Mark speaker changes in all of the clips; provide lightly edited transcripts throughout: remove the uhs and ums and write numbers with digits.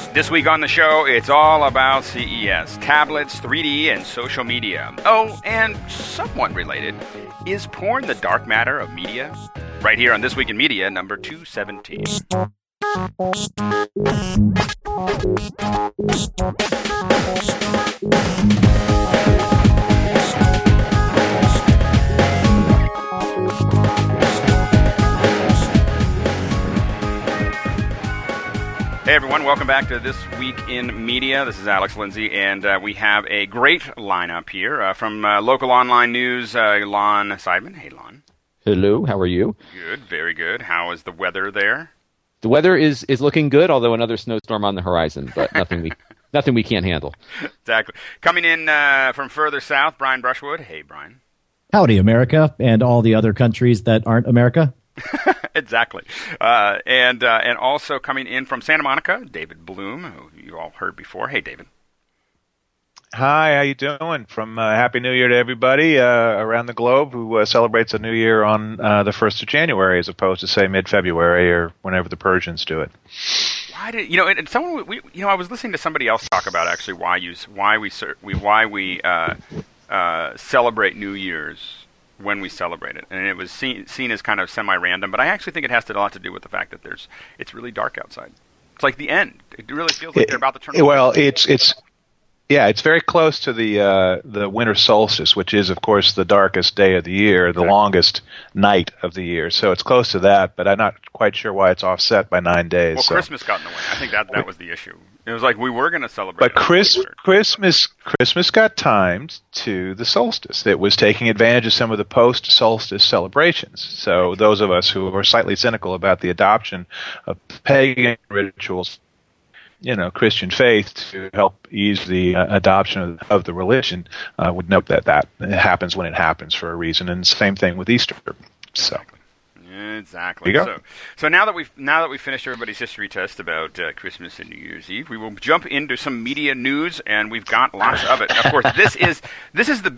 Speaker 1: This week on the show, it's all about CES, tablets, 3D, and social media. Oh, and somewhat related, is porn the dark matter of media? Right here on This Week in Media, number 217. Hey everyone, welcome back to This Week in Media. This is Alex Lindsay, and we have a great lineup here from local online news, Lon Seidman. Hey, Lon.
Speaker 2: Hello, how are you?
Speaker 1: Good, very good. How is the weather there?
Speaker 2: The weather is looking good, although another snowstorm on the horizon, but nothing we can't handle.
Speaker 1: Exactly. Coming in from further south, Brian Brushwood. Hey, Brian.
Speaker 3: Howdy, America, and all the other countries that aren't America.
Speaker 1: Exactly. And also coming in from Santa Monica, David Bloom, who you all heard before. Hey, David.
Speaker 4: Hi, how you doing? From Happy New Year to everybody around the globe who celebrates a New Year on the 1st of January as opposed to, say, mid-February or whenever the Persians do it.
Speaker 1: Why did and someone I was listening to somebody else talk about actually why we celebrate New Year's when we celebrate it, and it was seen as kind of semi-random, but I actually think it has a lot to do with the fact that it's really dark outside. It's like the end. It really feels like they're about to turn.
Speaker 4: Well, it's very close to the winter solstice, which is, of course, the darkest day of the year, the longest night of the year. So it's close to that, but I'm not quite sure why it's offset by 9 days.
Speaker 1: Well, Christmas got in the way. I think that was the issue. It was like we were going to celebrate.
Speaker 4: But Christmas got timed to the solstice. It was taking advantage of some of the post-solstice celebrations. So those of us who are slightly cynical about the adoption of pagan rituals, Christian faith to help ease the adoption of the religion, would note that it happens when it happens for a reason. And same thing with Easter. So.
Speaker 1: Exactly. So now that we've finished everybody's history test about Christmas and New Year's Eve, we will jump into some media news, and we've got lots of it. Of course, this is the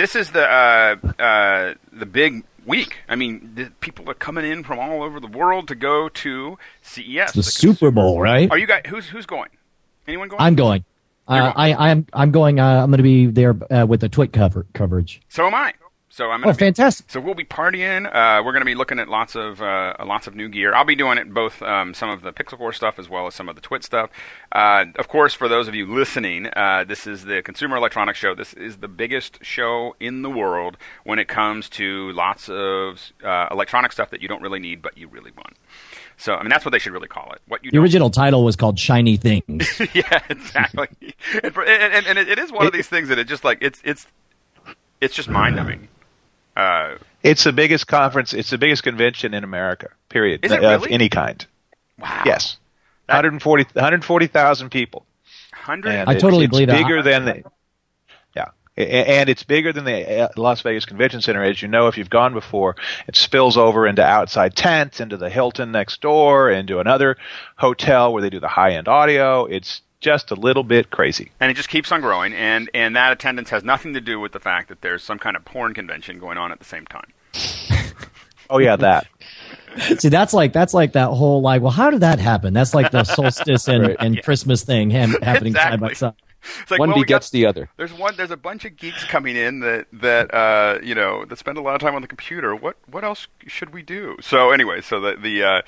Speaker 1: big week. I mean, people are coming in from all over the world to go to CES,
Speaker 3: the Super Bowl, right?
Speaker 1: Are you guys? Who's going? Anyone going?
Speaker 3: I'm going. I'm going. I'm going to be there with the Twit coverage.
Speaker 1: So am I. So
Speaker 3: fantastic!
Speaker 1: So we'll be partying. We're going to be looking at lots of new gear. I'll be doing it both some of the Pixel Core stuff as well as some of the Twit stuff. Of course, for those of you listening, this is the Consumer Electronics Show. This is the biggest show in the world when it comes to lots of electronic stuff that you don't really need but you really want. So, I mean, that's what they should really call it.
Speaker 3: The original title was called Shiny Things.
Speaker 1: Yeah, exactly. and it is one of these things that it just like it's just mind-numbing.
Speaker 4: It's the biggest conference. It's the biggest convention in America, period,
Speaker 1: is it really?
Speaker 4: Of any kind.
Speaker 1: Wow.
Speaker 4: Yes. 140,000 people.
Speaker 3: I totally believe that.
Speaker 4: Bigger than and it's bigger than the Las Vegas Convention Center. As you know, if you've gone before, it spills over into outside tents, into the Hilton next door, into another hotel where they do the high-end audio. It's just a little bit crazy.
Speaker 1: And it just keeps on growing, and that attendance has nothing to do with the fact that there's some kind of porn convention going on at the same time.
Speaker 4: Oh, yeah, that.
Speaker 3: See, that's like that whole, like, well, how did that happen? That's like the solstice and Christmas thing happening side by side.
Speaker 1: It's like,
Speaker 2: one begets the other.
Speaker 1: There's a bunch of geeks coming in that spend a lot of time on the computer. What else should we do? So anyway, so this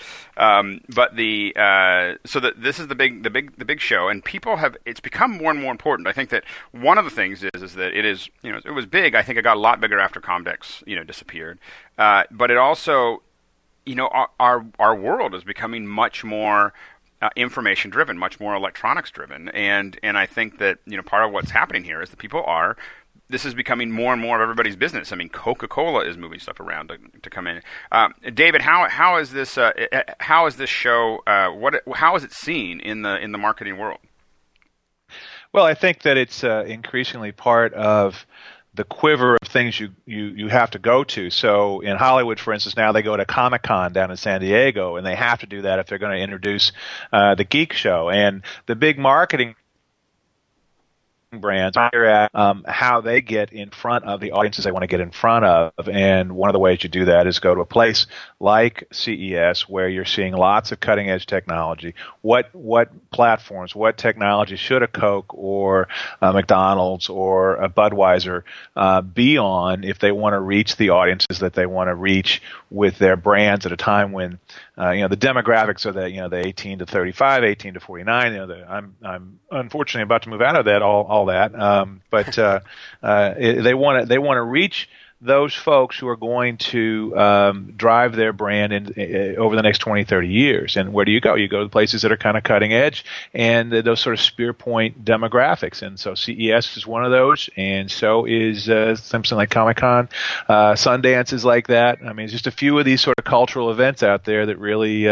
Speaker 1: is the big show, and it's become more and more important. I think that one of the things is that it is, it was big. I think it got a lot bigger after Comdex disappeared, but it also, our world is becoming much more information driven, much more electronics driven, and I think that part of what's happening here is that this is becoming more and more of everybody's business. I mean, Coca-Cola is moving stuff around to come in. David, how is this show? How is it seen in the marketing world?
Speaker 4: Well, I think that it's increasingly part of the quiver of things you have to go to. So in Hollywood, for instance, now they go to Comic-Con down in San Diego, and they have to do that if they're going to introduce the Geek Show. And the big marketing brands, how they get in front of the audiences they want to get in front of. And one of the ways you do that is go to a place like CES where you're seeing lots of cutting edge technology. What platforms, what technology should a Coke or a McDonald's or a Budweiser be on if they want to reach the audiences that they want to reach with their brands at a time when the demographics are the 18 to 35, 18 to 49. I'm unfortunately about to move out of that all that, but they want to reach those folks who are going to drive their brand over the next 20, 30 years. And where do you go? You go to the places that are kind of cutting edge and those sort of spear point demographics. And so CES is one of those, and so is something like Comic-Con. Sundance is like that. I mean, it's just a few of these sort of cultural events out there that really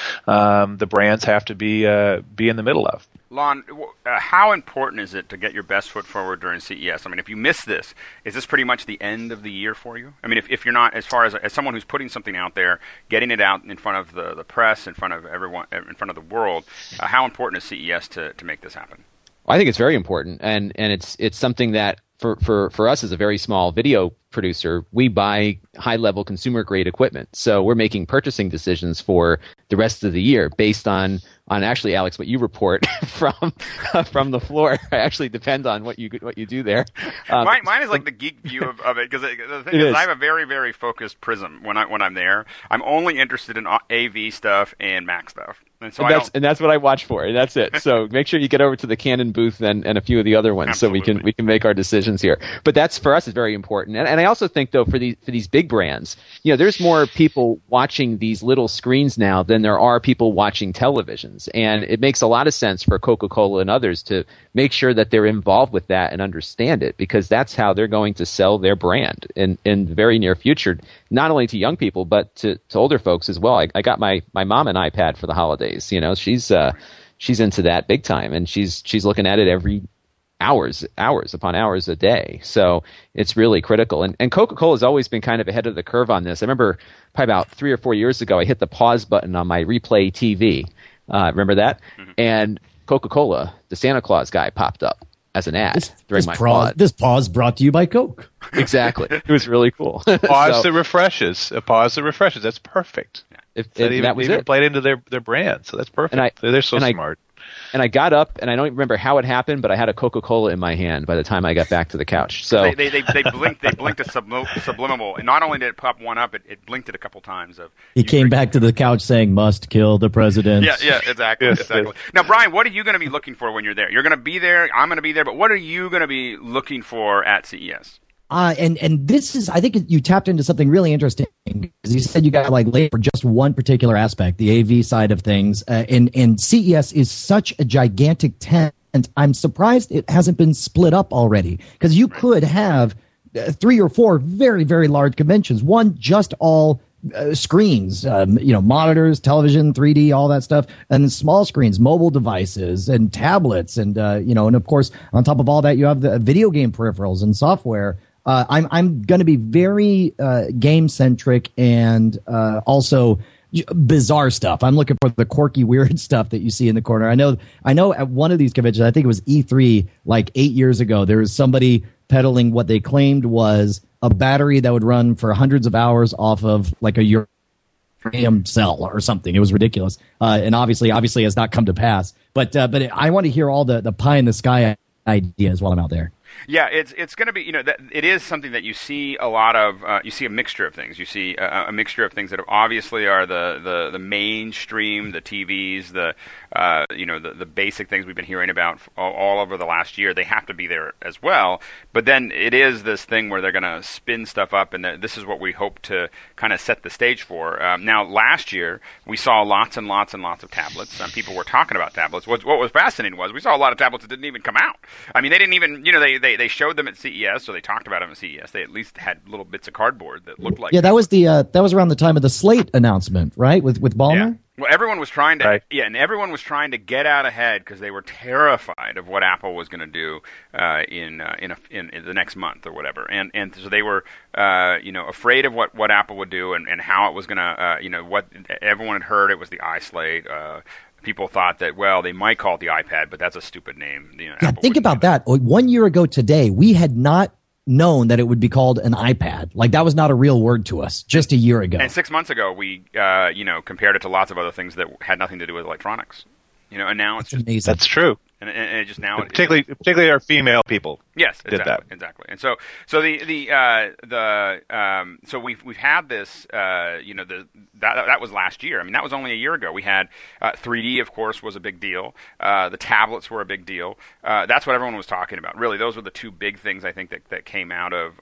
Speaker 4: the brands have to be in the middle of.
Speaker 1: Lon, how important is it to get your best foot forward during CES? I mean, if you miss this, is this pretty much the end of the year for you? I mean, if you're not, as far as someone who's putting something out there, getting it out in front of the press, in front of everyone, in front of the world, how important is CES to make this happen?
Speaker 2: Well, I think it's very important, and it's something that for us as a very small video producer, we buy high-level consumer-grade equipment. So we're making purchasing decisions for the rest of the year based on actually, Alex, what you report from the floor. I actually depend on what you do there.
Speaker 1: Mine is like the geek view of it, because the thing is, I have a very, very focused prism when I'm there. I'm only interested in AV stuff and Mac stuff. And
Speaker 2: that's what I watch for, and that's it. So make sure you get over to the Canon booth and a few of the other ones. Absolutely. So we can make our decisions here. But that's, for us, is very important. And I also think, though, for these big brands, there's more people watching these little screens now than there are people watching televisions. And it makes a lot of sense for Coca-Cola and others to make sure that they're involved with that and understand it, because that's how they're going to sell their brand in the very near future, not only to young people, but to older folks as well. I got my mom an iPad for the holidays. She's into that big time, and she's looking at it every hours upon hours a day. So it's really critical. And Coca-Cola has always been kind of ahead of the curve on this. I remember probably about 3 or 4 years ago, I hit the pause button on my Replay TV. Remember that? Mm-hmm. And Coca-Cola, the Santa Claus guy, popped up as an ad during my pod.
Speaker 3: This pause brought to you by Coke.
Speaker 2: Exactly. It was really cool.
Speaker 4: Pause that refreshes. A pause that refreshes. That's perfect.
Speaker 2: That was it.
Speaker 4: Played into their brand, so that's perfect. They're so smart.
Speaker 2: And I got up, and I don't remember how it happened, but I had a Coca-Cola in my hand by the time I got back to the couch. So
Speaker 1: they blinked a subliminal, and not only did it pop one up, it blinked it a couple times.
Speaker 3: He came back to the couch saying, "Must kill the president."
Speaker 1: Yeah, exactly. Exactly. Now, Brian, what are you going to be looking for when you're there? You're going to be there. I'm going to be there. But what are you going to be looking for at CES?
Speaker 3: And this is, I think you tapped into something really interesting, because you said you got laid for just one particular aspect, the AV side of things. And CES is such a gigantic tent. I'm surprised it hasn't been split up already, because you could have 3 or 4 very, very large conventions. One just all screens, monitors, television, 3D, all that stuff, and then small screens, mobile devices, and tablets, and and of course, on top of all that, you have the video game peripherals and software. I'm going to be very game centric and also bizarre stuff. I'm looking for the quirky, weird stuff that you see in the corner. I know at one of these conventions, I think it was E3, like 8 years ago, there was somebody peddling what they claimed was a battery that would run for hundreds of hours off of like a uranium cell or something. It was ridiculous, and obviously has not come to pass. But I want to hear all the pie in the sky ideas while I'm out there.
Speaker 1: Yeah, it's going to be, it is something that you see a lot of. You see a mixture of things. You see a mixture of things that obviously are the mainstream, the TVs, the basic things we've been hearing about all over the last year. They have to be there as well. But then it is this thing where they're going to spin stuff up, and this is what we hope to kind of set the stage for. Now, last year we saw lots and lots and lots of tablets. People were talking about tablets. What was fascinating was we saw a lot of tablets that didn't even come out. I mean, they didn't even, they showed them at CES, so they talked about them at CES. They at least had little bits of cardboard that looked like.
Speaker 3: Yeah, that was around the time of the Slate announcement, right? With Ballmer.
Speaker 1: Yeah. Well, everyone was trying to get out ahead because they were terrified of what Apple was going to do in the next month or whatever, and so they were afraid of what Apple would do and how it was going to what everyone had heard. It was the iSlate. people thought that, well, they might call it the iPad, but that's a stupid name. You know,
Speaker 3: Yeah, think about that. 1 year ago today, we had not known that it would be called an iPad. Like, that was not a real word to us just a year ago.
Speaker 1: And 6 months ago, we compared it to lots of other things that had nothing to do with electronics. And now it's just
Speaker 3: amazing.
Speaker 4: That's true.
Speaker 1: And it just now,
Speaker 4: particularly our female people.
Speaker 1: Yes,
Speaker 4: did that.
Speaker 1: Exactly. And so we've had this. That was last year. I mean, that was only a year ago. We had 3D, of course, was a big deal. The tablets were a big deal. That's what everyone was talking about. Really, those were the two big things I think that came out of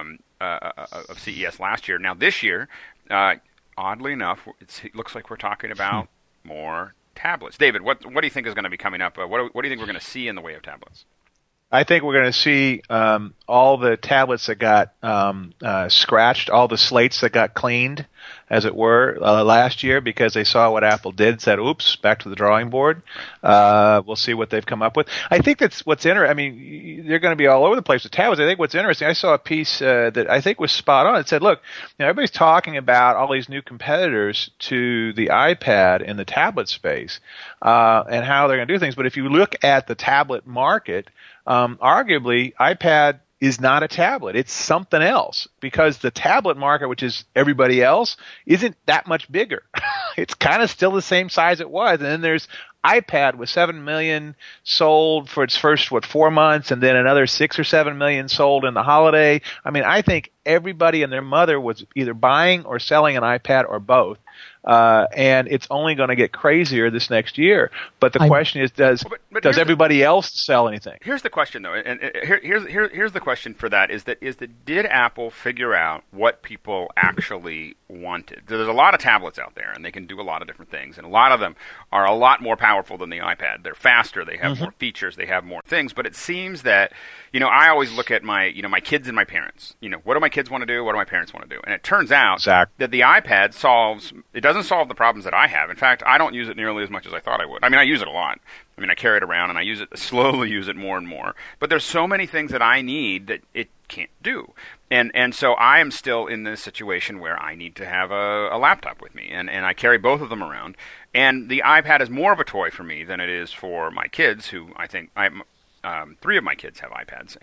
Speaker 1: CES last year. Now this year, oddly enough, it looks like we're talking about more tablets. David, what do you think is going to be coming up? What do you think we're going to see in the way of tablets?
Speaker 4: I think we're going to see all the tablets that got scratched, all the slates that got cleaned, as it were, last year because they saw what Apple did and said, oops, back to the drawing board. We'll see what they've come up with. I think that's what's interesting. I mean, they're going to be all over the place with tablets. I think what's interesting, I saw a piece that I think was spot on. It said, look, everybody's talking about all these new competitors to the iPad in the tablet space and how they're going to do things. But if you look at the tablet market, arguably, iPad is not a tablet. It's something else because the tablet market, which is everybody else, isn't that much bigger. It's kind of still the same size it was. And then there's iPad with 7 million sold for its first, 4 months, and then another 6 or 7 million sold in the holiday. I mean, I think everybody and their mother was either buying or selling an iPad or both. And it's only going to get crazier this next year. But the question is, does everybody else sell anything?
Speaker 1: Here's the question, though, and here's the question for that: is that did Apple figure out what people actually wanted? There's a lot of tablets out there, and they can do a lot of different things, and a lot of them are a lot more powerful than the iPad. They're faster, they have more features, they have more things. But it seems that I always look at my kids and my parents. What do my kids want to do? What do my parents want to do? And it turns out that the iPad doesn't solve the problems that I have. In fact, I don't use it nearly as much as I thought I would. I mean, I use it a lot. I mean, I carry it around and I slowly use it more and more. But there's so many things that I need that it can't do. And so I am still in this situation where I need to have a laptop with me. And I carry both of them around. And the iPad is more of a toy for me than it is for my kids, who I think 3 of my kids have iPads,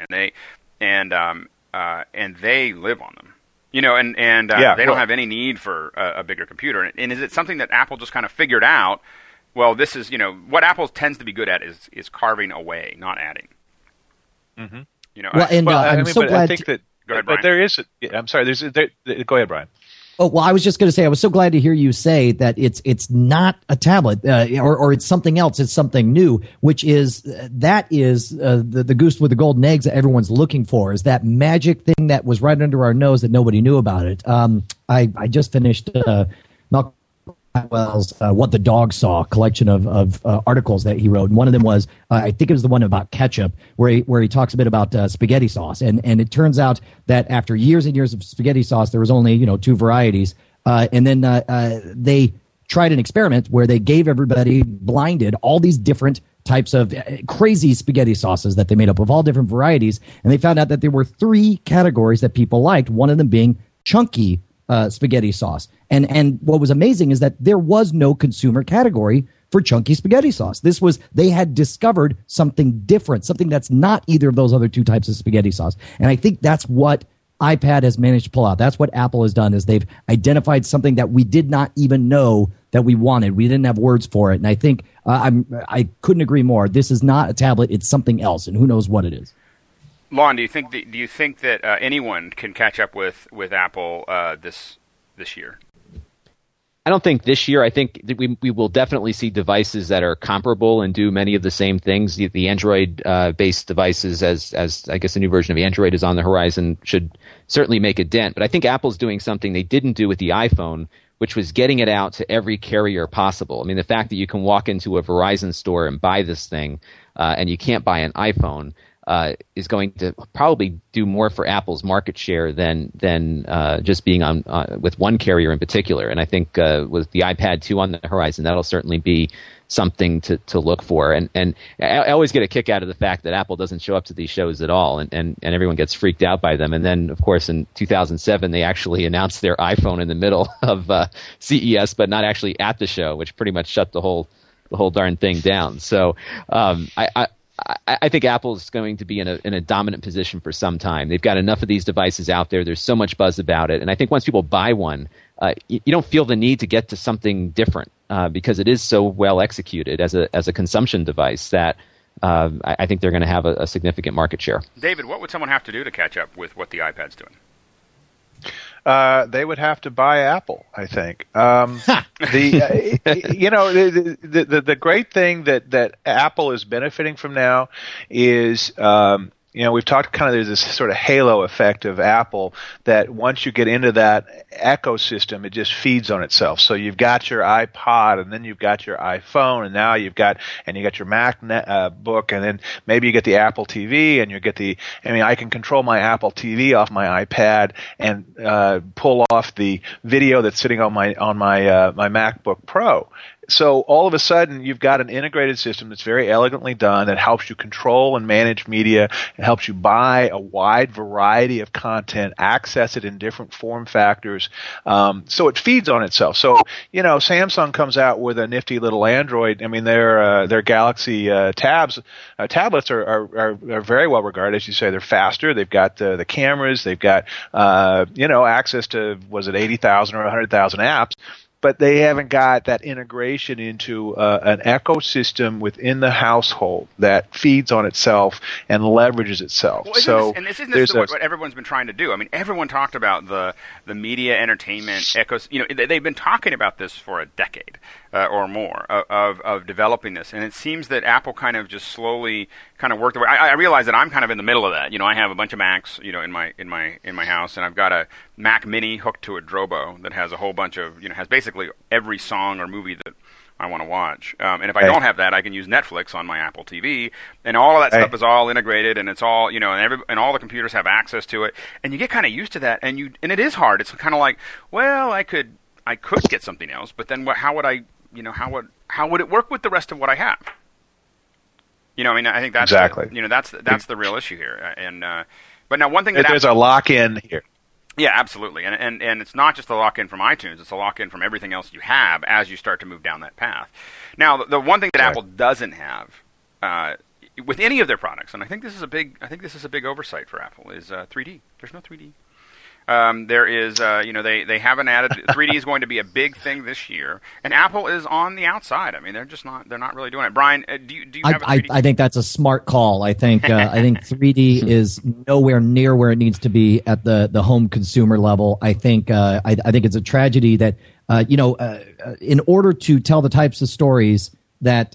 Speaker 1: and they live on them. They don't have any need for a bigger computer. And is it something that Apple just kind of figured out? Well, this is, what Apple tends to be good at is carving away, not adding.
Speaker 3: Mm-hmm. I'm so glad.
Speaker 4: I think that, go ahead, Brian. But there is. I'm sorry. Go ahead, Brian.
Speaker 3: Oh, well, I was just going to say, I was so glad to hear you say that it's not a tablet or it's something else. It's something new, which is the goose with the golden eggs that everyone's looking for, is that magic thing that was right under our nose that nobody knew about it. I just finished Malcolm Gladwell's What the Dog Saw collection of articles that he wrote. And one of them was, I think it was the one about ketchup, where he talks a bit about spaghetti sauce. And it turns out that after years and years of spaghetti sauce, there was only 2 varieties. And then they tried an experiment where they gave everybody blinded all these different types of crazy spaghetti sauces that they made up of all different varieties. And they found out that there were 3 categories that people liked, one of them being chunky spaghetti sauce. And what was amazing is that there was no consumer category for chunky spaghetti sauce. They had discovered something different, something that's not either of those other 2 types of spaghetti sauce. And I think that's what iPad has managed to pull out. That's what Apple has done, is they've identified something that we did not even know that we wanted. We didn't have words for it. And I think I couldn't agree more. This is not a tablet. It's something else, and who knows what it is.
Speaker 1: Lon, do you think that anyone can catch up with Apple this year?
Speaker 2: I don't think this year. I think that we will definitely see devices that are comparable and do many of the same things. The Android-based devices, as I guess the new version of Android is on the horizon, should certainly make a dent. But I think Apple's doing something they didn't do with the iPhone, which was getting it out to every carrier possible. I mean, the fact that you can walk into a Verizon store and buy this thing, and you can't buy an iPhone, is going to probably do more for Apple's market share than just being on with one carrier in particular. And I think with the iPad 2 on the horizon, that'll certainly be something to look for. And I always get a kick out of the fact that Apple doesn't show up to these shows at all, and everyone gets freaked out by them. And then, of course, in 2007, they actually announced their iPhone in the middle of CES, but not actually at the show, which pretty much shut the whole whole darn thing down. So I think Apple is going to be in a dominant position for some time. They've got enough of these devices out there. There's so much buzz about it, and I think once people buy one, you don't feel the need to get to something different because it is so well executed as a consumption device that I think they're going to have a significant market share.
Speaker 1: David, what would someone have to do to catch up with what the iPad's doing?
Speaker 4: They would have to buy Apple, I think. The great thing that Apple is benefiting from now is we've talked kind of there's this sort of halo effect of Apple that once you get into that ecosystem, it just feeds on itself. So you've got your iPod, and then you've got your iPhone, and now you've got your MacBook, and then maybe you get the Apple TV, and you get I can control my Apple TV off my iPad and pull off the video that's sitting on my MacBook Pro. So all of a sudden, you've got an integrated system that's very elegantly done that helps you control and manage media. It helps you buy a wide variety of content, access it in different form factors. So it feeds on itself. So, Samsung comes out with a nifty little Android. I mean, their Galaxy tablets are very well regarded. As you say, they're faster. They've got the cameras. They've got, access to, 80,000 or 100,000 apps. But they haven't got that integration into an ecosystem within the household that feeds on itself and leverages itself.
Speaker 1: Well, isn't this what everyone's been trying to do? I mean, everyone talked about the media entertainment ecosystem. They've been talking about this for a decade or more of developing this, and it seems that Apple kind of just slowly kind of worked away. I realize that I'm kind of in the middle of that. I have a bunch of Macs, in my house, and I've got a Mac Mini hooked to a Drobo that has a whole bunch of, has basically every song or movie that I want to watch. And if I don't have that, I can use Netflix on my Apple TV, and all of that stuff is all integrated, and it's all, and all the computers have access to it, and you get kind of used to that, and it is hard. It's kind of like, well, I could get something else, but then how would I, how would it work with the rest of what I have? I think that's
Speaker 4: exactly.
Speaker 1: That's the real issue here. And but now one thing that
Speaker 4: there's a lock-in here.
Speaker 1: Yeah, absolutely. And it's not just a lock-in from iTunes, it's a lock-in from everything else you have as you start to move down that path. Now, the one thing that Apple doesn't have with any of their products, and I think this is a big oversight for Apple, is 3D. There's no 3D. There is, they haven't added 3D is going to be a big thing this year, and Apple is on the outside. I mean, they're not really doing it. Brian, do you have a 3D?
Speaker 3: I think that's a smart call. I think 3D is nowhere near where it needs to be at the home consumer level. I think it's a tragedy that in order to tell the types of stories that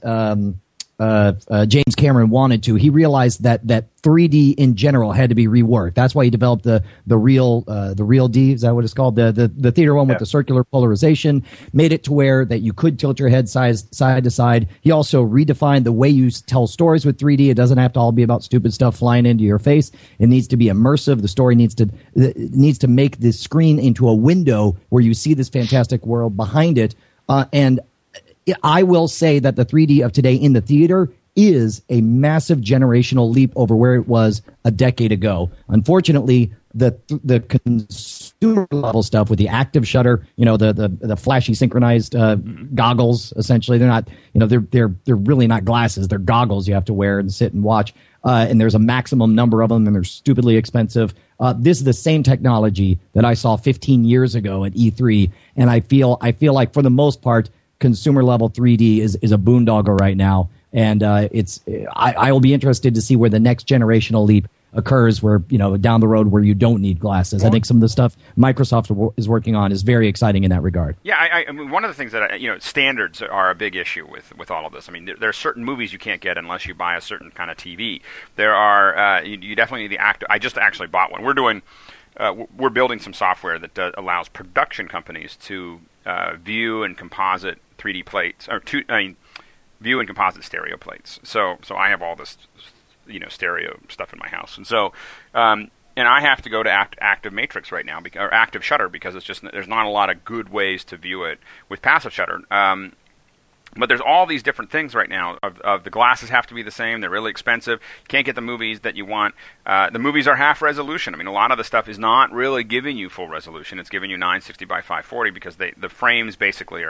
Speaker 3: James Cameron wanted to, he realized that 3D in general had to be reworked. That's why he developed the Real D. Is that what it's called? The theater one with the circular polarization, made it to where that you could tilt your head side to side. He also redefined the way you tell stories with 3D. It doesn't have to all be about stupid stuff flying into your face. It needs to be immersive. The story needs to make the screen into a window where you see this fantastic world behind it. And I will say that the 3D of today in the theater is a massive generational leap over where it was a decade ago. Unfortunately, the consumer level stuff with the active shutter, the flashy synchronized goggles, essentially, they're not, they're really not glasses. They're goggles you have to wear and sit and watch. And there's a maximum number of them, and they're stupidly expensive. This is the same technology that I saw 15 years ago at E3, and I feel like for the most part, consumer level 3D is a boondoggle right now, and I will be interested to see where the next generational leap occurs, where down the road where you don't need glasses. I think some of the stuff Microsoft is working on is very exciting in that regard.
Speaker 1: Yeah, I mean, one of the things that standards are a big issue with all of this. I mean, there are certain movies you can't get unless you buy a certain kind of TV. There are you definitely need the active. I just actually bought one. We're building some software that allows production companies to view and composite 3D plates, view and composite stereo plates. So I have all this, stereo stuff in my house, and so and I have to go to Active Matrix right now, or Active Shutter, because there's not a lot of good ways to view it with passive shutter. But there's all these different things right now. Of the glasses have to be the same. They're really expensive. You can't get the movies that you want. The movies are half resolution. I mean, a lot of the stuff is not really giving you full resolution. It's giving you 960 by 540 because the frames basically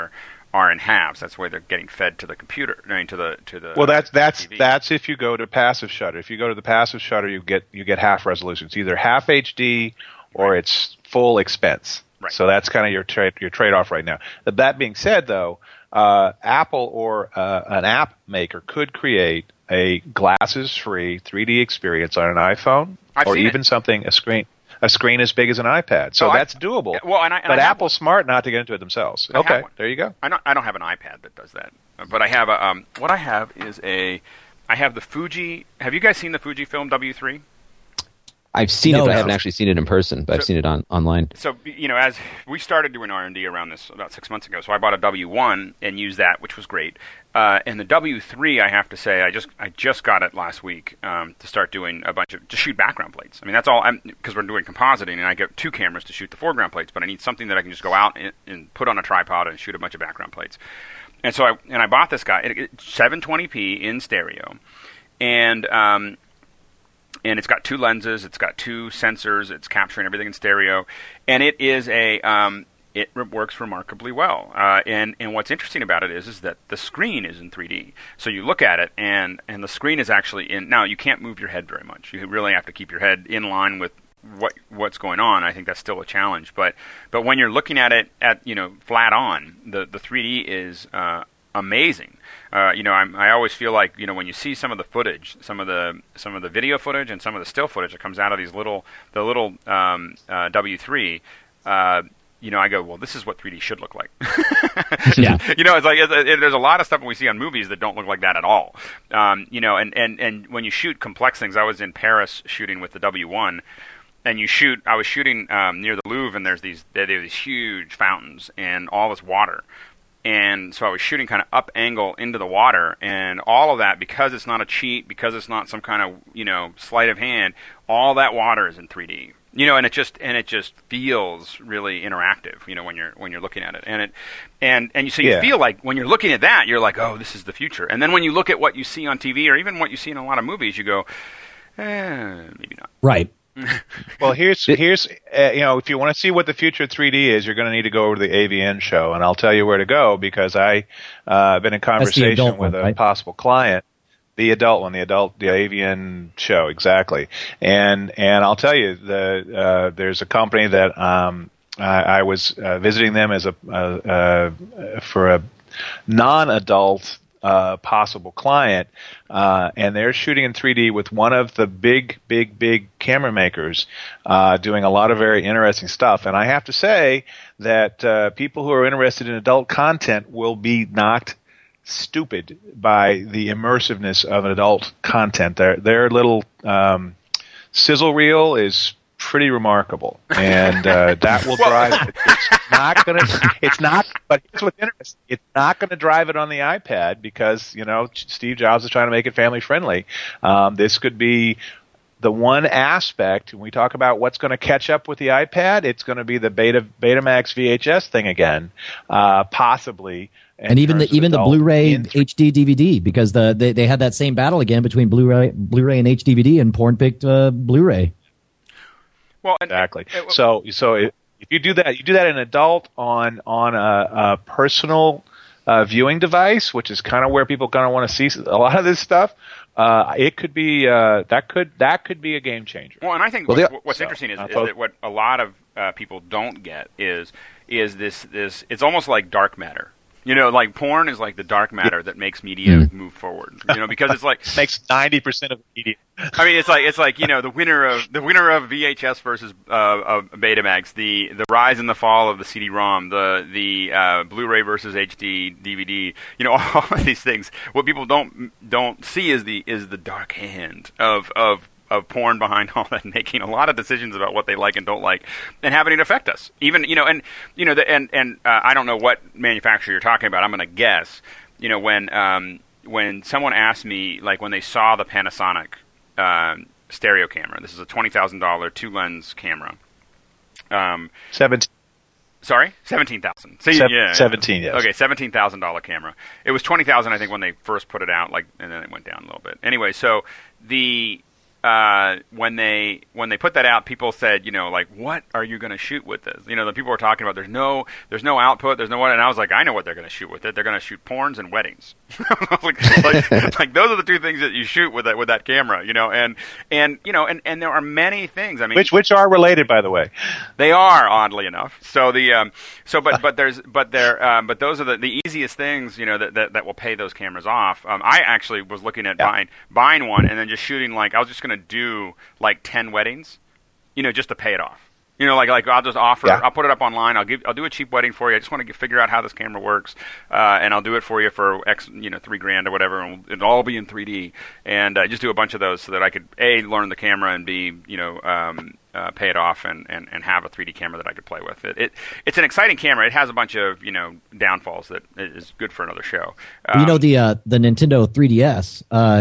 Speaker 1: are in halves. That's why they're getting fed to the computer. I mean, to the.
Speaker 4: Well, that's
Speaker 1: TV.
Speaker 4: if you go to passive shutter. If you go to the passive shutter, you get half resolution. It's either half HD or it's full expense.
Speaker 1: Right.
Speaker 4: So that's kind of your trade off right now. That being said, though, Apple or an app maker could create a glasses-free 3D experience on an iPhone,
Speaker 1: I've
Speaker 4: or
Speaker 1: seen
Speaker 4: even a screen as big as an iPad. So that's doable.
Speaker 1: Well,
Speaker 4: but Apple's smart not to get into it themselves. Okay, there you go.
Speaker 1: I don't have an iPad that does that, but I have what I have is I have the Fuji. Have you guys seen the Fujifilm W3?
Speaker 2: I've seen it, but I haven't actually seen it in person, but I've seen it online.
Speaker 1: So, as we started doing R&D around this about 6 months ago, so I bought a W1 and used that, which was great. And the W3, I have to say, I just got it last week to start doing to shoot background plates. I mean, that's all, because we're doing compositing, and I get 2 cameras to shoot the foreground plates, but I need something that I can just go out and put on a tripod and shoot a bunch of background plates. And so I bought this guy, 720p in stereo, and it's got 2 lenses, it's got 2 sensors, it's capturing everything in stereo, and it is it works remarkably well. And what's interesting about it is that the screen is in 3D. So you look at it, and the screen is actually in. Now, you can't move your head very much. You really have to keep your head in line with what's going on. I think that's still a challenge. But when you're looking at it flat on, the 3D is amazing. I always feel like when you see some of the footage, some of the video footage and some of the still footage that comes out of the little W3, I go, well, this is what 3D should look like.
Speaker 3: Yeah.
Speaker 1: It's like there's a lot of stuff we see on movies that don't look like that at all. And when you shoot complex things, I was in Paris shooting with the W1. And I was shooting near the Louvre, and there are these huge fountains and all this water. And so I was shooting kind of up angle into the water, and all of that, because it's not a cheat, because it's not some kind of sleight of hand, all that water is in 3D. And it just feels really interactive, when you're looking at it, and you feel like when you're looking at that, you're like, oh, this is the future. And then when you look at what you see on TV, or even what you see in a lot of movies, you go, maybe not.
Speaker 3: Right.
Speaker 4: Well, here's if you want to see what the future of 3D is, you're going to need to go over to the AVN show, and I'll tell you where to go, because I've been in conversation with a possible client. The adult one, the AVN show, exactly. And I'll tell you, there's a company that I was visiting them as for a non-adult possible client, and they're shooting in 3D with one of the big camera makers, doing a lot of very interesting stuff. And I have to say that people who are interested in adult content will be knocked stupid by the immersiveness of an adult content. Their little sizzle reel is pretty remarkable, and that will drive it. But here's what's interesting. It's not going to drive it on the iPad, because Steve Jobs is trying to make it family friendly. This could be the one aspect when we talk about what's going to catch up with the iPad. It's going to be the Betamax VHS thing again, possibly.
Speaker 3: And even the Blu-ray HD DVD, because they had that same battle again between Blu-ray and HD DVD, and porn picked Blu-ray.
Speaker 1: Well,
Speaker 4: exactly. So if you do that, in an adult on a personal viewing device, which is kind of where people kind of want to see a lot of this stuff. It could be that could be a game changer.
Speaker 1: Well, and I think what's interesting is that what a lot of people don't get is this. It's almost like dark matter. Like porn is like the dark matter that makes media move forward. Because it's like
Speaker 4: makes 90% of the media.
Speaker 1: I mean, it's like the winner of VHS versus Betamax, the rise and the fall of the CD-ROM, the Blu-ray versus HD DVD. All of these things. What people don't see is the dark hand of porn behind all that, making a lot of decisions about what they like and don't like, and having it affect us. Even I don't know what manufacturer you're talking about. I'm going to guess. When someone asked me, like when they saw the Panasonic stereo camera, this is a $20,000 2-lens camera.
Speaker 4: 17.
Speaker 1: Sorry, 17,000.
Speaker 4: 17, yes.
Speaker 1: Okay, $17,000 camera. It was 20,000, I think, when they first put it out, and then it went down a little bit. Anyway, so when they put that out, people said, like, what are you going to shoot with this? The people were talking about there's no output, there's no what, and I was like, I know what they're going to shoot with it. They're going to shoot porns and weddings. like those are the two things that you shoot with that camera, and there are many things. I mean,
Speaker 4: which are related, by the way.
Speaker 1: They are, oddly enough. So but those are the easiest things, that will pay those cameras off. I actually was looking at buying one and then just shooting, like, I was just going to do like 10 weddings, just to pay it off. Like I'll just offer. Yeah. I'll put it up online. I'll do a cheap wedding for you. I just want to figure out how this camera works, and I'll do it for you for X, $3,000 or whatever, and it'll all be in 3D. And just do a bunch of those so that I could A, learn the camera, and B, pay it off and have a 3D camera that I could play with. It's an exciting camera. It has a bunch of downfalls that is good for another show.
Speaker 3: The Nintendo 3DS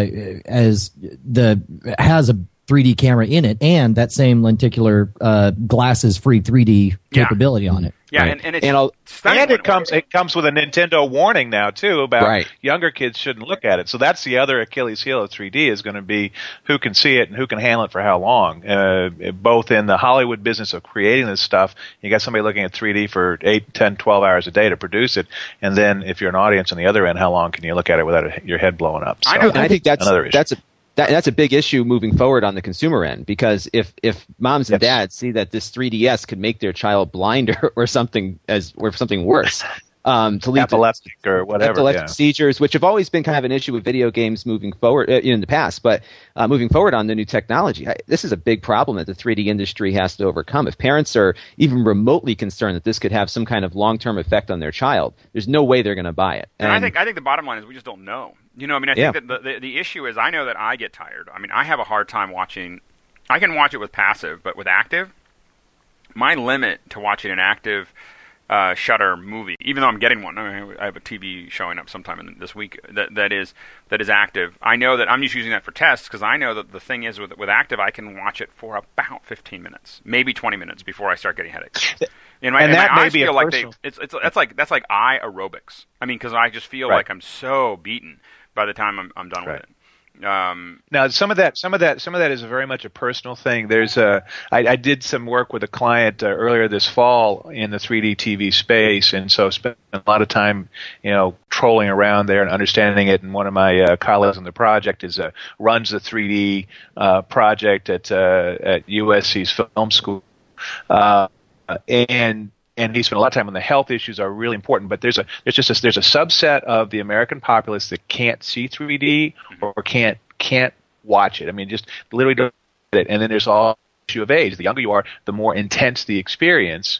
Speaker 3: has a 3D camera in it, and that same lenticular glasses-free 3D capability on it.
Speaker 1: Yeah,
Speaker 3: right.
Speaker 1: and
Speaker 4: it comes with a Nintendo warning now too about younger kids shouldn't look at it. So that's the other Achilles heel of 3D is going to be who can see it and who can handle it for how long. Both in the Hollywood business of creating this stuff, you got somebody looking at 3D for 8, 10, 12 hours a day to produce it, and then if you're an audience on the other end, how long can you look at it without your head blowing up? So
Speaker 2: I think that's
Speaker 4: another issue.
Speaker 2: That's a big issue moving forward on the consumer end, because if moms and dads see that this 3DS could make their child blind or something worse, to lead
Speaker 4: epileptic or whatever,
Speaker 2: epileptic seizures, which have always been kind of an issue with video games moving forward in the past, but moving forward on the new technology, this is a big problem that the 3D industry has to overcome. If parents are even remotely concerned that this could have some kind of long-term effect on their child, there's no way they're going to buy it.
Speaker 1: And I think the bottom line is we just don't know. I think that the issue is, I know that I get tired. I mean, I have a hard time watching. I can watch it with passive, but with active, my limit to watching an active Shudder movie, even though I'm getting one, I have a TV showing up sometime this week that is active. I know that I'm just using that for tests, because I know that the thing is with active, I can watch it for about 15 minutes, maybe 20 minutes before I start getting headaches. And my eyes feel like that's like eye aerobics. I mean, because I just feel like I'm so beaten by the time I'm done with it.
Speaker 4: Now, some of that is very much a personal thing. There's I did some work with a client earlier this fall in the 3D TV space, and so spent a lot of time, trolling around there and understanding it. And one of my colleagues on the project runs the 3D project at USC's film school, and he spent a lot of time on the health issues are really important, but there's a subset of the American populace that can't see 3D or can't watch it. I mean, just literally don't get it. And then there's all the issue of age. The younger you are, the more intense the experience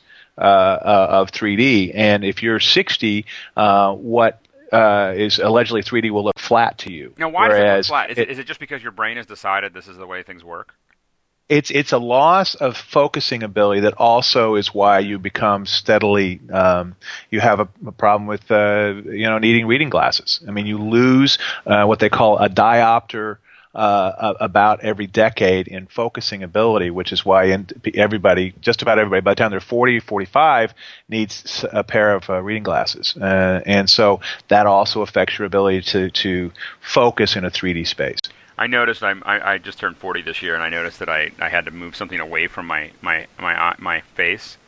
Speaker 4: of 3D. And if you're 60, what is allegedly 3D will look flat to you.
Speaker 1: Now, why does it look flat? Is it just because your brain has decided this is the way things work?
Speaker 4: It's a loss of focusing ability that also is why you become steadily you have a problem with needing reading glasses. I mean, you lose what they call a diopter about every decade in focusing ability, which is why just about everybody, by the time they're 40, 45, needs a pair of reading glasses. And so that also affects your ability to focus in a 3D space.
Speaker 1: I noticed I just turned 40 this year, and I noticed that I had to move something away from my face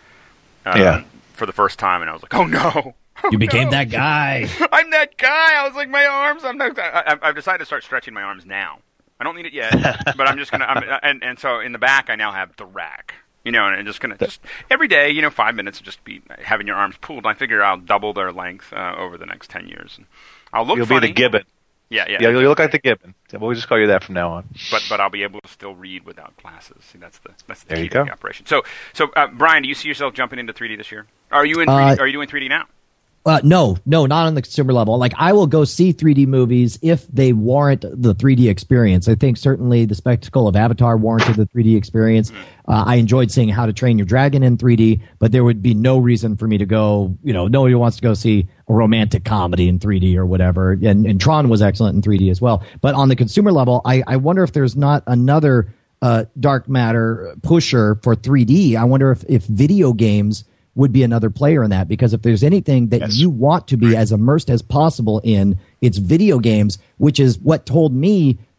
Speaker 1: for the first time, and I was like, oh no.
Speaker 3: You became that guy.
Speaker 1: I'm that guy. I was like, my arms. I've decided to start stretching my arms now. I don't need it yet, but I'm just gonna. And so in the back, I now have the rack. And just gonna every day, 5 minutes, just be having your arms pulled. I figure I'll double their length over the next 10 years. And I'll look.
Speaker 4: You'll
Speaker 1: funny.
Speaker 4: Be the gibbon.
Speaker 1: Yeah.
Speaker 4: You look like the gibbon. We'll just call you that from now on.
Speaker 1: But I'll be able to still read without glasses. See, that's the
Speaker 4: there
Speaker 1: key to the operation. So Brian, do you see yourself jumping into 3D this year? Are you in 3D? Are you doing 3D now?
Speaker 3: No, not on the consumer level. Like, I will go see 3D movies if they warrant the 3D experience. I think certainly the spectacle of Avatar warranted the 3D experience. I enjoyed seeing How to Train Your Dragon in 3D, but there would be no reason for me to go, nobody wants to go see a romantic comedy in 3D or whatever. And Tron was excellent in 3D as well. But on the consumer level, I wonder if there's not another dark matter pusher for 3D. I wonder if video games would be another player in that, because if there's anything that you want to be as immersed as possible in, it's video games, which is what told me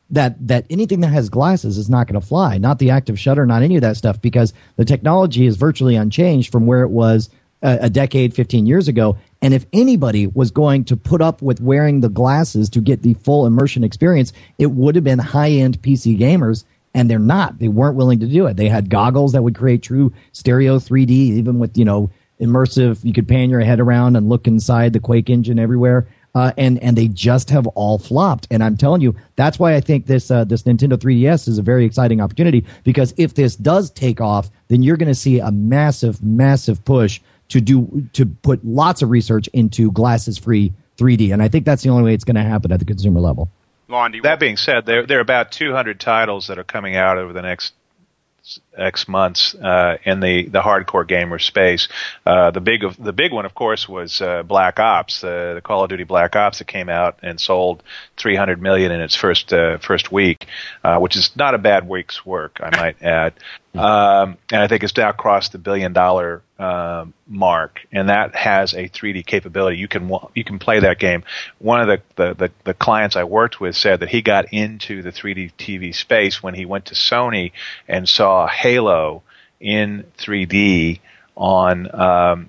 Speaker 3: that anything that has glasses is not going to fly, not the active shutter, not any of that stuff, because the technology is virtually unchanged from where it was a decade, 15 years ago. And if anybody was going to put up with wearing the glasses to get the full immersion experience, it would have been high-end PC gamers, and they're not. They weren't willing to do it. They had goggles that would create true stereo 3D, even with, immersive, you could pan your head around and look inside the Quake engine everywhere. And they just have all flopped. And I'm telling you, that's why I think this Nintendo 3DS is a very exciting opportunity, because if this does take off, then you're going to see a massive, massive push to put lots of research into glasses-free 3D. And I think that's the only way it's going to happen at the consumer level.
Speaker 4: That being said, there are about 200 titles that are coming out over the next X months in the hardcore gamer space. The big one, of course, was Black Ops, the Call of Duty Black Ops that came out and sold 300 million in its first week, which is not a bad week's work, I might add. And I think it's now crossed the $1 billion mark, and that has a 3D capability. You can play that game. One of the clients I worked with said that he got into the 3D TV space when he went to Sony and saw Halo in 3D on a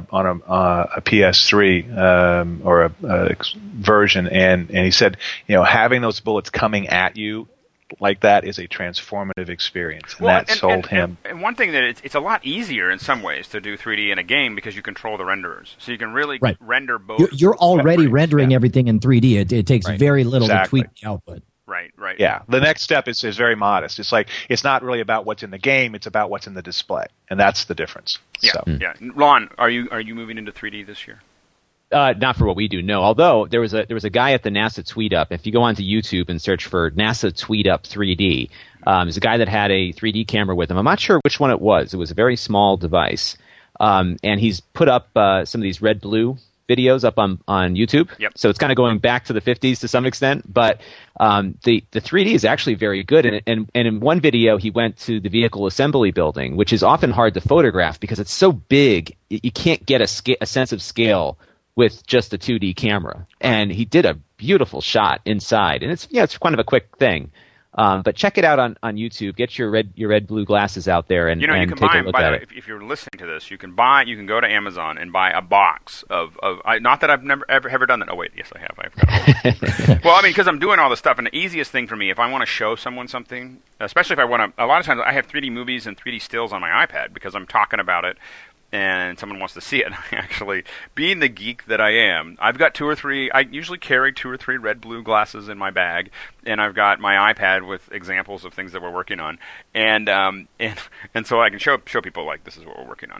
Speaker 4: PS3 or a version, and he said, having those bullets coming at you like that is a transformative experience, and that sold him.
Speaker 1: And one thing that it's a lot easier in some ways to do 3D in a game because you control the renderers, so you can really render both.
Speaker 3: You're already rendering everything in 3D. It takes very little to tweak the output.
Speaker 1: Right.
Speaker 4: Yeah. The next step is very modest. It's like it's not really about what's in the game; it's about what's in the display, and that's the difference.
Speaker 1: Yeah.
Speaker 4: So.
Speaker 1: Yeah. Lon, are you moving into 3D this year?
Speaker 2: Not for what we do, no. Although there was a guy at the NASA Tweet Up. If you go onto YouTube and search for NASA Tweet Up 3D, there's a guy that had a 3D camera with him. I'm not sure which one it was. It was a very small device, and he's put up some of these red blue videos up on YouTube.
Speaker 1: Yep.
Speaker 2: So it's kind of going back to the 50s to some extent, but the 3D is actually very good. And in one video, he went to the vehicle assembly building, which is often hard to photograph because it's so big, you can't get a sense of scale with just a 2D camera. And he did a beautiful shot inside. And it's kind of a quick thing. But check it out on YouTube. Get your red blue glasses out there and
Speaker 1: you can
Speaker 2: take
Speaker 1: buy
Speaker 2: a look
Speaker 1: them.
Speaker 2: at it.
Speaker 1: If you're listening to this, you can go to Amazon and buy a box of not that I've never ever done that. Oh wait, yes I have. I've well, because I'm doing all this stuff, and the easiest thing for me, if I want to show someone something, especially if I want to, a lot of times I have 3D movies and 3D stills on my iPad because I'm talking about it and someone wants to see it. Actually, being the geek that I am, I've got I usually carry 2 or 3 red blue glasses in my bag, and I've got my iPad with examples of things that we're working on, and so I can show people like this is what we're working on,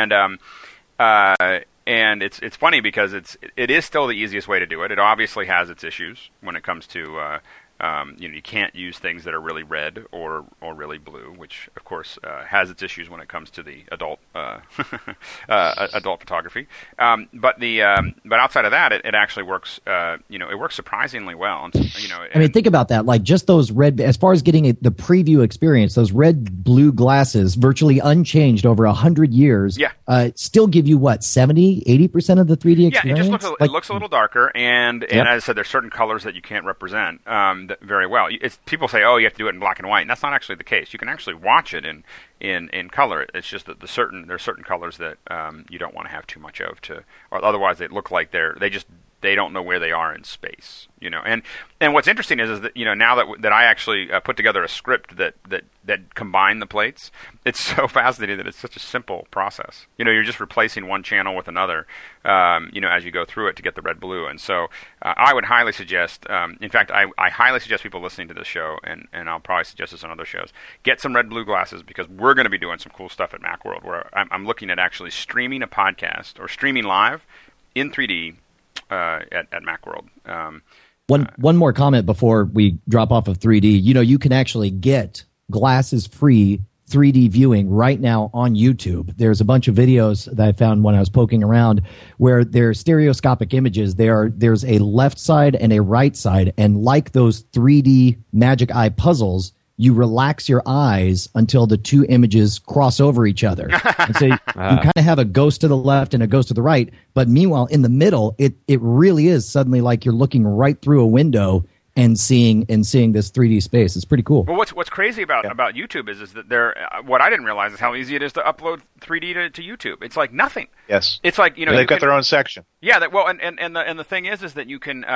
Speaker 1: and it's funny because it is still the easiest way to do it. It obviously has its issues when it comes to you can't use things that are really red or really blue, which of course has its issues when it comes to the adult adult photography. But outside of that, it actually works. It works surprisingly well. And,
Speaker 3: think about that. Like just those red, as far as getting the preview experience, those red blue glasses, virtually unchanged over 100 years.
Speaker 1: Yeah.
Speaker 3: Still give you what 70, 80% of the 3D experience.
Speaker 1: Yeah, it just looks a little darker, and as I said, there's certain colors that you can't represent very well. People say, oh, you have to do it in black and white, and that's not actually the case. You can actually watch it in color. It's just that there are certain colors that you don't want to have too much of, or otherwise they look like they don't know where they are in space, And what's interesting is that now that I actually put together a script that combined the plates, it's so fascinating that it's such a simple process. You're just replacing one channel with another, as you go through it to get the red blue. And so I would highly suggest, in fact, I highly suggest people listening to this show, and I'll probably suggest this on other shows, get some red blue glasses, because we're going to be doing some cool stuff at Macworld where I'm looking at actually streaming a podcast or streaming live in 3D at Macworld.
Speaker 3: One more comment before we drop off of 3D. You can actually get glasses-free 3D viewing right now on YouTube. There's a bunch of videos that I found when I was poking around where they're stereoscopic images. There's a left side and a right side, and like those 3D Magic Eye puzzles, you relax your eyes until the two images cross over each other. And so you kind of have a ghost to the left and a ghost to the right. But meanwhile, in the middle, it really is suddenly like you're looking right through a window, and seeing this 3D space. It's pretty cool.
Speaker 1: Well, what's crazy about YouTube is that what I didn't realize is how easy it is to upload 3D to YouTube. It's like nothing.
Speaker 4: Yes.
Speaker 1: It's like
Speaker 4: they've got their own section.
Speaker 1: Yeah. And the thing is that you can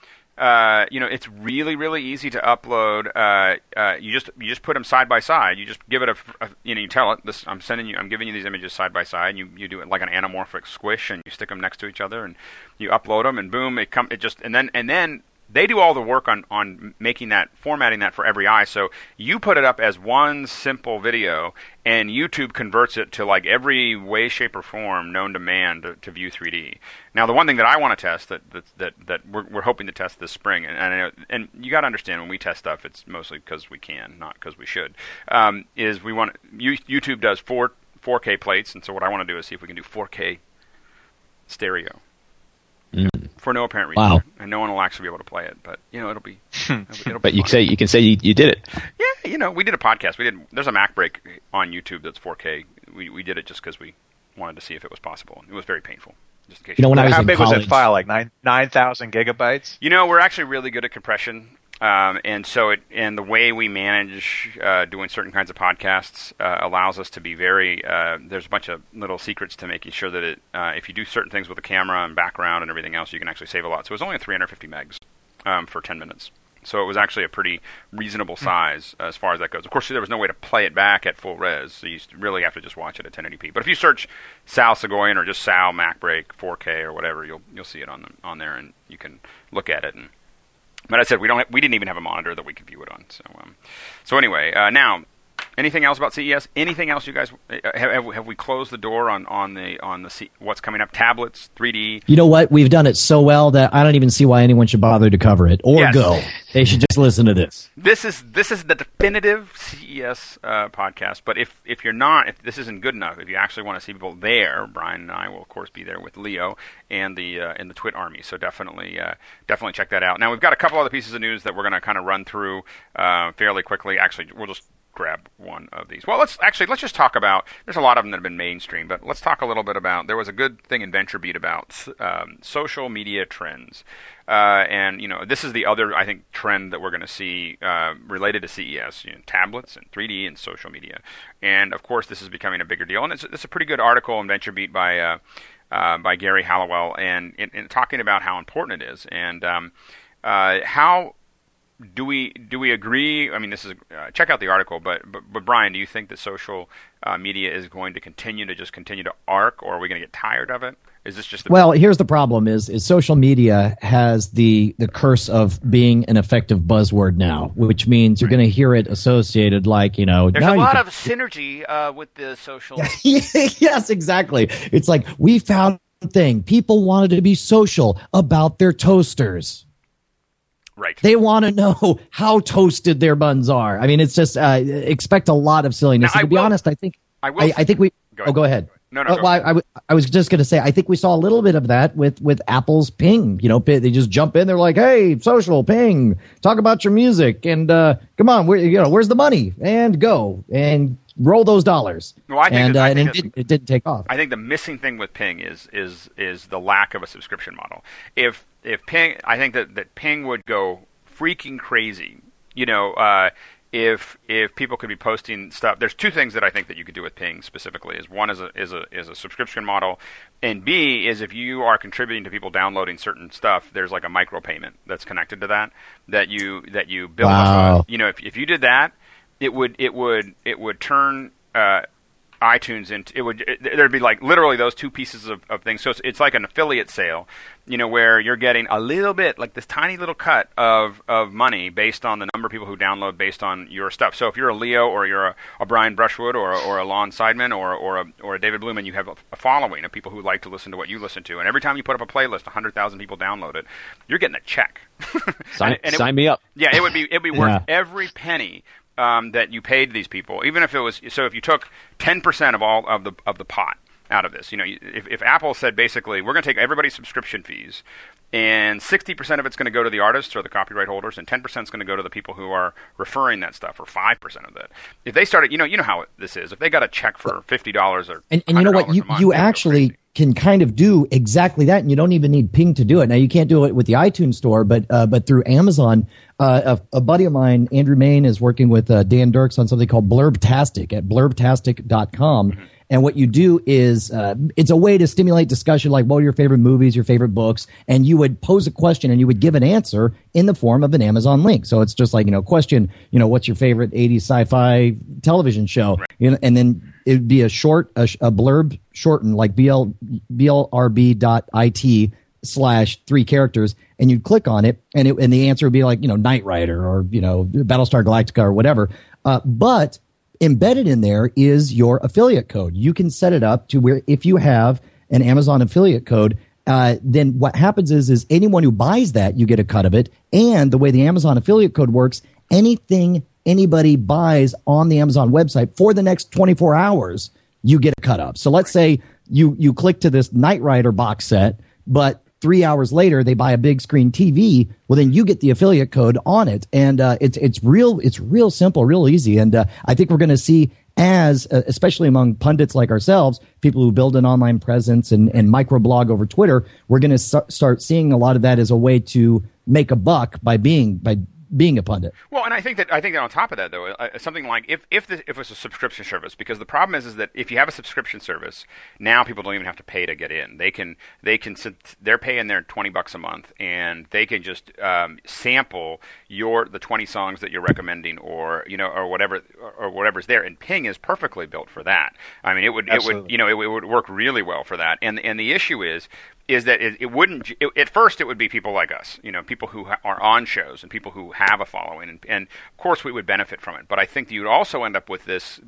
Speaker 1: it's really, really easy to upload. You just put them side by side. You just give it you tell it this. I'm giving you these images side by side. And you do it like an anamorphic squish, and you stick them next to each other, and you upload them, and boom, and then they do all the work on making that, formatting that for every eye. So you put it up as one simple video, and YouTube converts it to like every way, shape, or form known to man to view 3D. Now, the one thing that I want to test that we're hoping to test this spring, and you got to understand when we test stuff, it's mostly because we can, not because we should. Is YouTube does 4K plates, and so what I want to do is see if we can do 4K stereo. For no apparent reason,
Speaker 3: wow.
Speaker 1: And no one will actually be able to play it. But it'll be.
Speaker 2: But you can say you did it.
Speaker 1: Yeah, we did a podcast. There's a Mac break on YouTube that's 4K. We did it just because we wanted to see if it was possible. It was very painful. Just in case
Speaker 3: when I was
Speaker 4: how
Speaker 3: in
Speaker 4: big
Speaker 3: college,
Speaker 4: was that file? Like 9,000 gigabytes.
Speaker 1: We're actually really good at compression. And the way we manage doing certain kinds of podcasts allows us to be very. There's a bunch of little secrets to making sure that if you do certain things with the camera and background and everything else, you can actually save a lot. So it was only 350 megs for 10 minutes. So it was actually a pretty reasonable size as far as that goes. Of course, there was no way to play it back at full res, so you really have to just watch it at 1080p. But if you search Sal Soghoian or just Sal MacBreak 4K or whatever, you'll see it on there, and you can look at it. But I said we didn't even have a monitor that we could view it on. So anyway, now anything else about CES? Anything else you guys have we closed the door on what's coming up? Tablets, 3D.
Speaker 3: You know what? We've done it so well that I don't even see why anyone should bother to cover it or go. They should just listen to this.
Speaker 1: This is the definitive CES podcast. But if this isn't good enough, if you actually want to see people there, Brian and I will of course be there with Leo and the Twit Army. So definitely check that out. Now we've got a couple other pieces of news that we're going to kind of run through fairly quickly. Actually, we'll just grab one of these. Well, let's just talk about. There's a lot of them that have been mainstream, but let's talk a little bit about. There was a good thing in VentureBeat about social media trends, and this is the other I think trend that we're going to see related to CES. Tablets and 3D and social media, and of course this is becoming a bigger deal. And it's a pretty good article in VentureBeat by Gary Hallowell, and talking about how important it is and how. Do we agree? I mean, this is check out the article. But Brian, do you think that social media is going to continue to arc, or are we going to get tired of it? Is this just
Speaker 3: well? Here's the problem: is social media has the curse of being an effective buzzword now, which means you're going to hear it associated like
Speaker 1: There's a lot of synergy with the social.
Speaker 3: Yes, exactly. It's like we found a thing. People wanted to be social about their toasters.
Speaker 1: Right.
Speaker 3: They want to know how toasted their buns are. I mean, it's just expect a lot of silliness.
Speaker 1: Now,
Speaker 3: and to be honest, I think we. Go ahead.
Speaker 1: No.
Speaker 3: Well, I was just going to say I think we saw a little bit of that with Apple's Ping. They just jump in. They're like, "Hey, social Ping, talk about your music, and come on, where's the money? And go and roll those dollars."
Speaker 1: Well, I think
Speaker 3: it didn't take off.
Speaker 1: I think the missing thing with Ping is the lack of a subscription model. If Ping, I think that Ping would go freaking crazy. If people could be posting stuff, there's two things that I think that you could do with Ping specifically. Is one is a subscription model, and B is if you are contributing to people downloading certain stuff, there's like a micropayment that's connected to that you build.
Speaker 3: Wow.
Speaker 1: If you did that, it would turn iTunes into there'd be like literally those two pieces of things. So it's like an affiliate sale, where you're getting a little bit, like this tiny little cut of money based on the number of people who download based on your stuff. So if you're a Leo or you're a Brian Brushwood or a Lon Seidman or a David Bloom, and you have a following of people who like to listen to what you listen to, and every time you put up a playlist, 100,000 people download it, you're getting a check.
Speaker 2: Sign me up.
Speaker 1: Yeah, it'd be worth every penny. That you paid these people, even if it was if you took 10% of all of the pot out of this, if Apple said basically we're going to take everybody's subscription fees and 60% of it's going to go to the artists or the copyright holders, and 10% is going to go to the people who are referring that stuff, or 5% of that. If they started, you know how this is. If they got a check for $50 or
Speaker 3: and you know what, you actually. can kind of do exactly that, and you don't even need Ping to do it. Now, you can't do it with the iTunes Store, but through Amazon. A buddy of mine, Andrew Main, is working with Dan Dirks on something called Blurbtastic at blurbtastic.com. Mm-hmm. And what you do is it's a way to stimulate discussion, like what are your favorite movies, your favorite books, and you would pose a question and you would give an answer in the form of an Amazon link. So it's just like, question, what's your favorite 80s sci-fi television show? Right. And then it would be a blurb shortened, like blrb.it/3 characters, and you'd click on it, and the answer would be like, Knight Rider or, Battlestar Galactica or whatever. But embedded in there is your affiliate code. You can set it up to where if you have an Amazon affiliate code, then what happens is anyone who buys that, you get a cut of it. And the way the Amazon affiliate code works, anything anybody buys on the Amazon website for the next 24 hours, you get a cut of. So let's say you click to this Knight Rider box set, but 3 hours later they buy a big screen TV. Well, then you get the affiliate code on it, and it's real simple, real easy. And I think we're going to see, especially among pundits like ourselves, people who build an online presence and microblog over Twitter, we're going to start seeing a lot of that as a way to make a buck by being a pundit.
Speaker 1: Well, and I think that on top of that, though, something like if it's a subscription service, because the problem is that if you have a subscription service, now people don't even have to pay to get in. They're paying their $20 a month, and they can just sample the 20 songs that you're recommending, or whatever's there. And Ping is perfectly built for that. I mean, it would work really well for that. And the issue is that it wouldn't. At first, it would be people like us, people who are on shows and people who have a following, and of course we would benefit from it. But I think that you'd also end up with these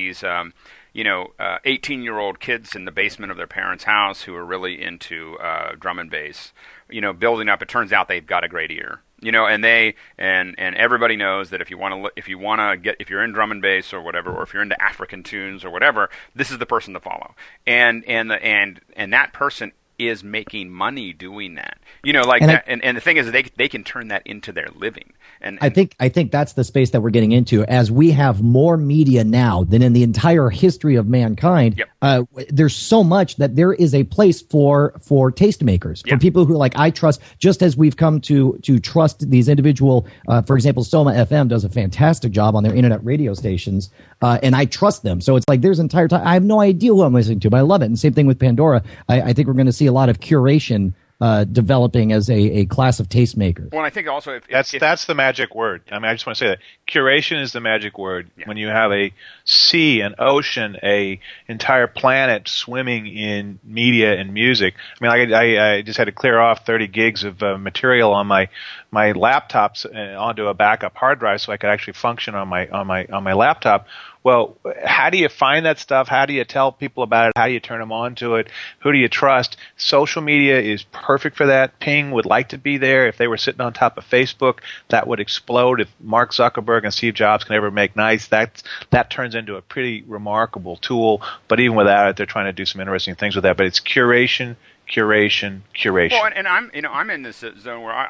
Speaker 1: 18-year-old kids in the basement of their parents' house who are really into drum and bass, building up. It turns out they've got a great ear, and everybody knows that if you're in drum and bass or whatever, or if you're into African tunes or whatever, this is the person to follow, and that person is making money doing that, and the thing is they can turn that into their living. And
Speaker 3: I think that's the space that we're getting into, as we have more media now than in the entire history of mankind. Yep. There's so much that there is a place for tastemakers, for people who I trust, just as we've come to trust these individual, for example, Soma FM does a fantastic job on their internet radio stations, and I trust them. So it's like there's entire time, I have no idea who I'm listening to, but I love it. And same thing with Pandora. I think we're going to see a lot of curation developing as a class of tastemakers.
Speaker 1: Well, I think also
Speaker 4: that's the magic word. I mean, I just want to say that curation is the magic word. Yeah. When you have a sea, an ocean, a entire planet swimming in media and music. I mean, I just had to clear off 30 gigs of material on my laptops onto a backup hard drive so I could actually function on my laptop. Well, how do you find that stuff? How do you tell people about it? How do you turn them on to it? Who do you trust? Social media is perfect for that. Ping would like to be there. If they were sitting on top of Facebook, that would explode. If Mark Zuckerberg and Steve Jobs can ever make nice, that turns into a pretty remarkable tool. But even without it, they're trying to do some interesting things with that. But it's curation. Well,
Speaker 1: and I'm in this zone where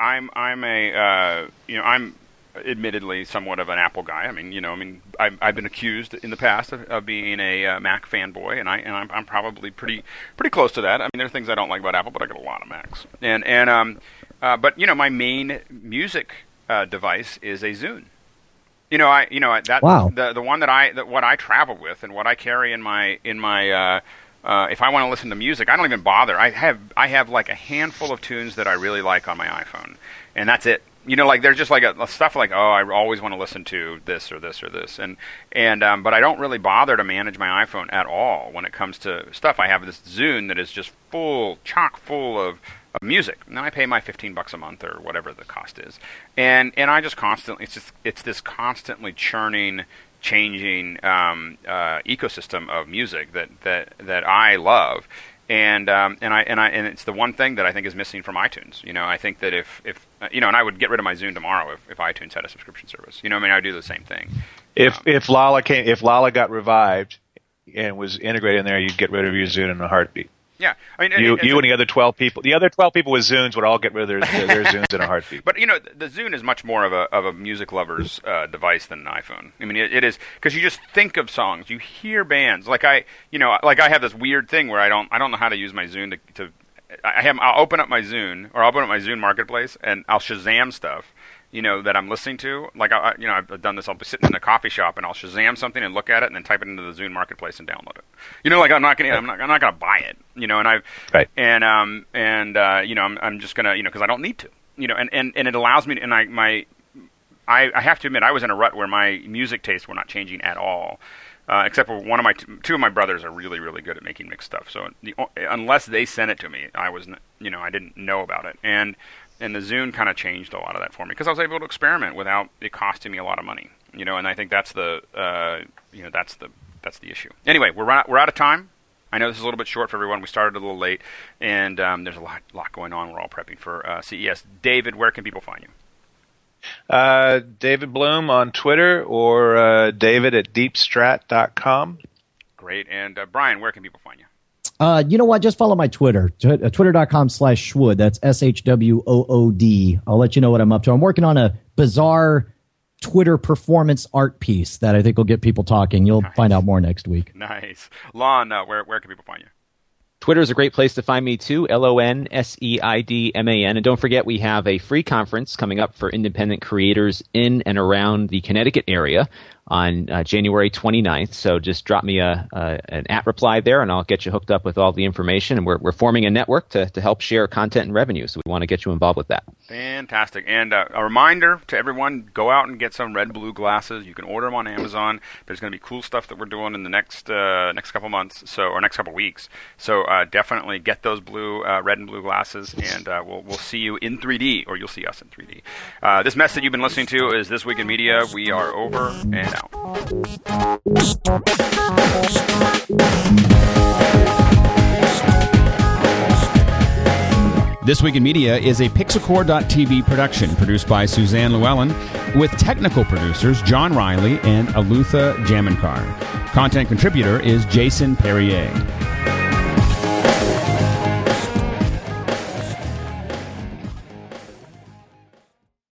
Speaker 1: I'm admittedly somewhat of an Apple guy. I've been accused in the past of being a Mac fanboy, and I'm probably pretty close to that. I mean, there are things I don't like about Apple, but I got a lot of Macs. But my main music device is a Zune.
Speaker 3: Wow.
Speaker 1: The one what I travel with and what I carry in my if I want to listen to music, I don't even bother. I have like a handful of tunes that I really like on my iPhone, and that's it. They're just like a stuff like, I always want to listen to this or this or this, but I don't really bother to manage my iPhone at all when it comes to stuff. I have this Zune that is just chock full of music, and then I pay my $15 a month or whatever the cost is, and I just constantly it's this constantly churning, changing ecosystem of music that I love. And it's the one thing that I think is missing from iTunes. I think that if and I would get rid of my Zune tomorrow if iTunes had a subscription service. I would do the same thing.
Speaker 4: If Lala got revived and was integrated in there, you'd get rid of your Zune in a heartbeat.
Speaker 1: Yeah, I mean,
Speaker 4: you and the other 12 people. The other 12 people with Zunes would all get rid of their Zunes in a heartbeat.
Speaker 1: But the Zune is much more of a music lover's device than an iPhone. I mean, it is, because you just think of songs, you hear bands. Like I have this weird thing where I don't know how to use my Zune to I'll open up my Zune, or I'll open up my Zune Marketplace, and I'll Shazam stuff, that I'm listening to. Like, I've done this. I'll be sitting in a coffee shop, and I'll Shazam something and look at it, and then type it into the Zune Marketplace and download it. Like, I'm not gonna buy it. I'm just gonna, because I don't need to. And it allows me to, and I have to admit, I was in a rut where my music tastes were not changing at all. Except for two of my brothers are really, really good at making mixed stuff. So unless they sent it to me, I didn't know about it. And the Zune kind of changed a lot of that for me, because I was able to experiment without it costing me a lot of money. And I think that's the issue. Anyway, we're out of time. I know this is a little bit short for everyone. We started a little late, and there's a lot going on. We're all prepping for CES. David, where can people find you?
Speaker 4: David Bloom on Twitter, or David at deepstrat.com.
Speaker 1: Great. And Brian, where can people find you?
Speaker 3: You know what? Just follow my Twitter, twitter.com/Shwood. That's SHWOOD. I'll let you know what I'm up to. I'm working on a bizarre Twitter performance art piece that I think will get people talking. You'll find out more next week.
Speaker 1: Nice. Lon, where can people find you?
Speaker 2: Twitter is a great place to find me too, LONSEIDMAN. And don't forget, we have a free conference coming up for independent creators in and around the Connecticut area on January 29th. So just drop me an @reply there, and I'll get you hooked up with all the information. And we're forming a network to help share content and revenue. So we want to get you involved with that.
Speaker 1: Fantastic. And a reminder to everyone, go out and get some red blue glasses. You can order them on Amazon. There's going to be cool stuff that we're doing in the next couple months, or next couple weeks. So definitely get those red and blue glasses, and we'll see you in 3D, or you'll see us in 3D. This mess that you've been listening to is This Week in Media. We are over and out.
Speaker 5: This Week in Media is a Pixelcore.tv production produced by Suzanne Llewellyn with technical producers John Riley and Alutha Jamankar. Content contributor is Jason Perrier.